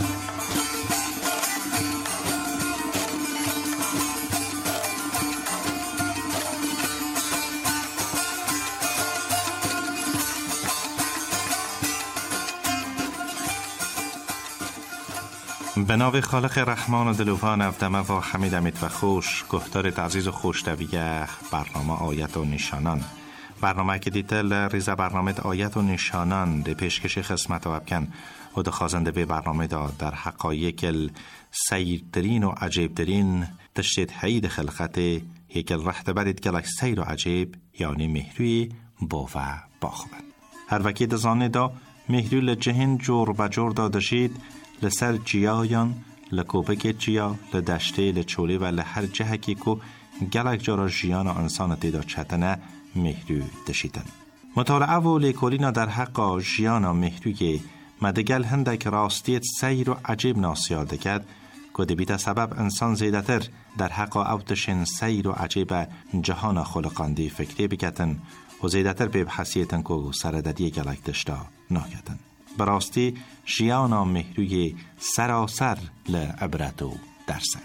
به نام خالق رحمان و دلوان افدمه و حمید امید و خوش گفتار تعزیز و خوشتویه برنامه آیت و نیشانان. برنامه که دیتل ریزه برنامه آیت و نشانان ده پیشکش خدمت و ابکن و ده خازنده به برنامه دا در حقایق سیرترین و عجیبترین تشتید حید خلقت یکل رحت برید گلک سیر و عجیب یعنی مهروی با و باخوند. هر وکی دزانه دا مهروی لجهن جور بجور دا دشید لسر جیایان لکوبک جیا لدشته لچولی و لهر جهکی که گلک جارا جیان و انسان دیدا چتنه مهرو دشیدن. مطالعه و لیکولینا در حق جیانا مهروی مدگل هندک راستیت سیر و عجیب ناسیاده کرد که بیت سبب انسان زیدتر در حق اوتشن سیر و عجیب جهان خلقاندی فکری بکتن و زیدتر به بحثیتن که سرددی گلک دشتا ناکتن. براستی جیانا مهروی سراسر لعبرت و درسن.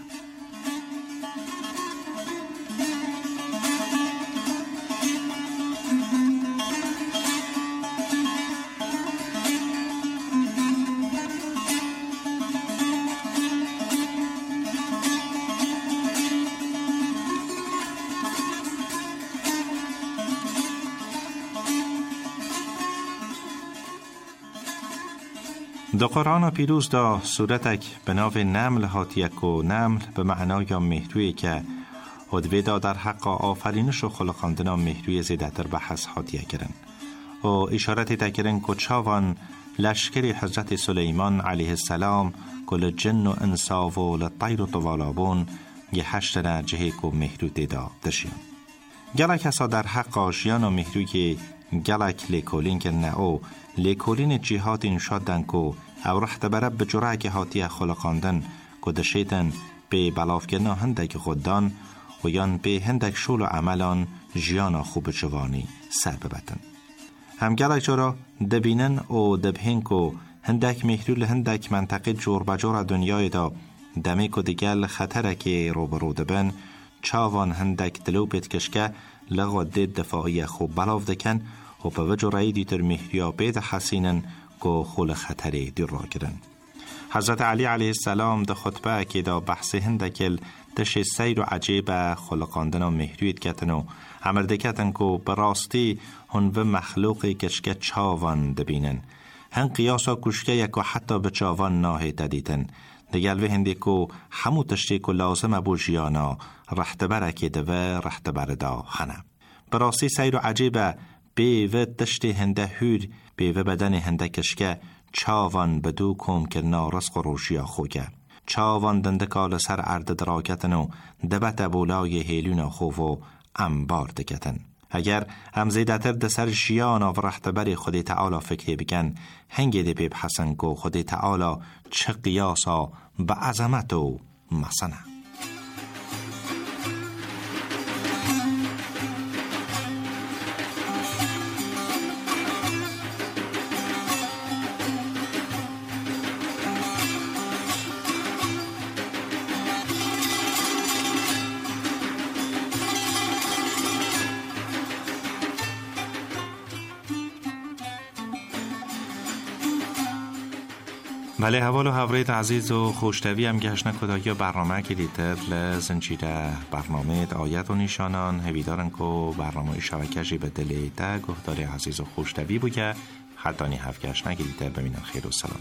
در قرآن پیروز دا صورتک به نام نمل هاتیک و نمل به معنای مهروی که حدوی دا در حق آفرینش و خلقاندن مهروی زیدتر به حس هاتیه کرن و اشارت تکرن که چاوان لشکری حضرت سلیمان علیه السلام کل جن و انسا و لطیر و طوالابون یه هشتنه جهه که مهرو دیدا دشیان. گلک اصا در حق آشیان و مهروی که گلک لیکولین که نه او لیکولین جهات انشاد دن که او رحت برب بجرعه که هاتی خلقاندن که دشیتن به بلافگرنا هندک خوددان و یان به هندک شول و عملان جیانا خوب جوانی سر ببتن. هم گلک جارا دبینن و دبهین که هندک مهرول هندک منطقه جور بجور دنیای دا دمی که دیگل خطره که رو برو دبن چاوان هندک دلو پیت کشکه لغو دید دفاعی خوب بلاو دکن و به وجه رایی دیتر مهریا بید حسینن که خول خطری دیر را گرن. حضرت علی علیه السلام ده خطبه که دا بحث هندکل دش سیر و عجیب خلقاندن و مهریت کتن و عمرده کتن که براستی هن و مخلوقی کشکه چاوان دبینن. هن قیاسا کشکه یکو حتی به چاوان ناهی تدیتن. دیگل و هندی که همو تشتی که لازم بو جیانا رحت برکی ده و رحت بردا خنه. براستی سیر و عجیب بی و تشتی هنده هود بی و بدن هنده کشکه چاوان بدو کم کرنا رزق و روشیا خوگه. چاوان دندکال سر عرد دراکتن و دبت بولای هیلون خوف و انبار دکتن. اگر هم زیدتر ده سر جیانا و رحت بری خودی تعالی فکری بکن هنگی ده بیب حسن کو خودی تعالی چه قیاسا به عظمت و مسنه. بله حوال و حوریت عزیز و خوشتوی هم گشنه کدایی برنامه که دیتر لزنجیره برنامه آیت و نیشانان هویدارن که برنامه شبکشی به دلیده گفتاری عزیز و خوشتوی بود که حدانی هفت گشنه که دیتر ببینن خیر و سلامت.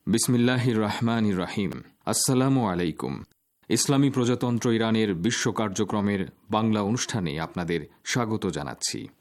বিসমিল্লাহির রহমানির রহিম। আসসালামু আলাইকুম। ইসলামী প্রজাতন্ত্র ইরানের বিশ্ব কার্যক্রমের বাংলা অনুষ্ঠানে আপনাদের স্বাগত জানাচ্ছি।